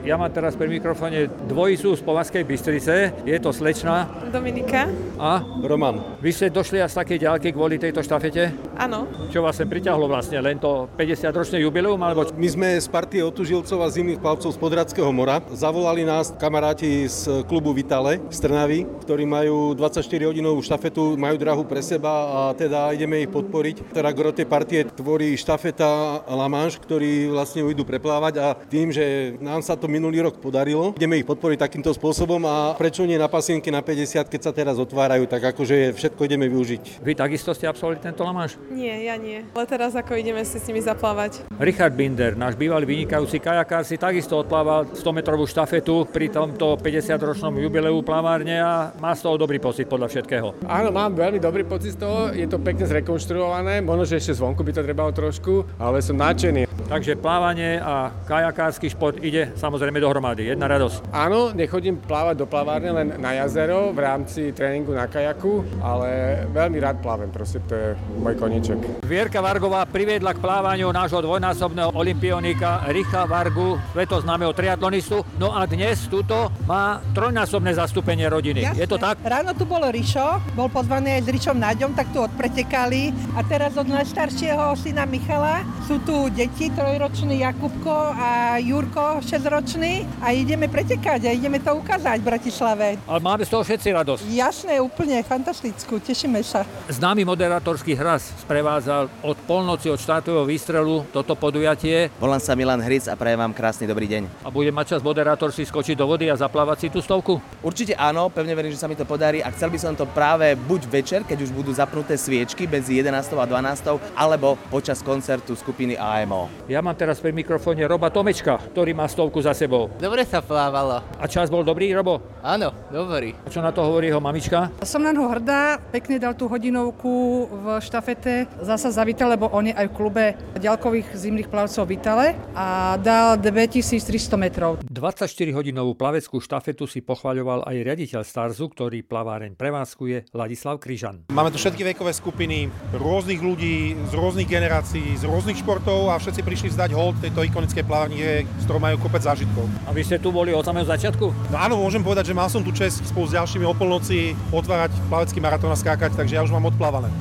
Ja mám teraz pri mikrofóne dvojicu z Považskej Bystrice. Je to slečna Dominika. a Roman. vy ste došli až z takej ďalky kvôli tejto štafete? Áno. Čo vás sem priťahlo vlastne? Len to 50-ročné jubileum? Alebo... My sme z partie otužilcov a zimných plavcov z Podhradského mora. Zavolali nás kamaráti z klubu Vitale z Trnavy, ktorí majú 24-hodinovú štafetu, majú drahu pre seba a teda ideme ich podporiť. Teda gro tej partie tvorí štafeta La Manche, ktorí vlastne idú preplávať a tým, že nám sa to minulý rok podarilo, ideme ich podporiť takýmto spôsobom a prečo nie na pasienke na 50, keď sa teraz otvárajú, tak akože všetko ideme využiť. Vy takisto ste absolvovali tento La Manche? Nie, ja nie. Ale teraz ako ideme si s nimi zaplávať. Richard Binder, náš bývalý vynikajúci kajakár, si takisto odplával 100-metrovú štafetu pri tomto 50-ročnom jubileu plavárne a má z toho dobrý pocit podľa všetkého. Áno, mám veľmi dobrý pocit z toho, je to pekne zrekonštruované, možno, že ešte zvonku by to trebalo trošku, ale som nadšený. Takže plávanie a kajakársky šport ide samozrejme dohromady. Jedna radosť. Áno, nechodím plávať do plavárne len na jazero v rámci tréningu na kajaku, ale veľmi rád plávem, proste to je môj koníček. Vierka Vargová priviedla k plávaniu nášho dvojnásobného olympionika Richa Vargu, svetoznámeho triatlonistu. No a dnes tuto má trojnásobné zastúpenie rodiny. Jasné. Je to tak? Ráno tu bol Rišo, bol pozvaný aj s Ričom Naďom, tak tu odpretekali. A teraz od najstaršieho syna Michala sú tu deti, trojročný Jakubko a Jurko, 6-ročný. A ideme pretekať a ideme to ukázať v Bratislave. Ale máme z toho všetci radosť. Jasné, úplne fantastickú, tešíme sa. Známy moderátorský hlas sprevádzal od polnoci od štartového výstrelu toto podujatie. Volám sa Milan Hric a prajem vám krásny dobrý deň. A bude mať čas moderátor si skočiť do vody a zaplávať si tú stovku? Určite áno, pevne verím, že sa mi to podarí a chcel by som to práve buď večer, keď už budú zapnuté sviečky medzi 11. a 12. alebo počas koncertu skupiny AMO. Ja mám teraz pri mikrofóne Roba Tomečka, ktorý má stovku za sebou. Dobre sa plávalo. A čas bol dobrý, Robo? Áno, dobrý. A čo na to hovorí jeho mamička? Som na ňo hrdá, pekne dal tú hodinovku v štafete, zasa zavítal, lebo on je aj v klube ďalkových zimných plavcov Vitale a dal 2300 metrov. 24-hodinovú plaveckú štafetu si pochvaľoval aj riaditeľ Starzu, ktorý plaváreň prevádzkuje, Ladislav Kryžan. Máme tu všetky vekové skupiny, rôznych ľudí, z rôznych generácií, z rôznych športov a všetci prišli vzdať hold tejto ikonickej plávárne, z ktorou majú kopec zážitkov. A vy ste tu boli od samého začiatku? No áno, môžem povedať, že mal som tu česť spolu s ďalšími o polnoci otvárať plavecký maratón a skákať, takže ja už mám odplávané.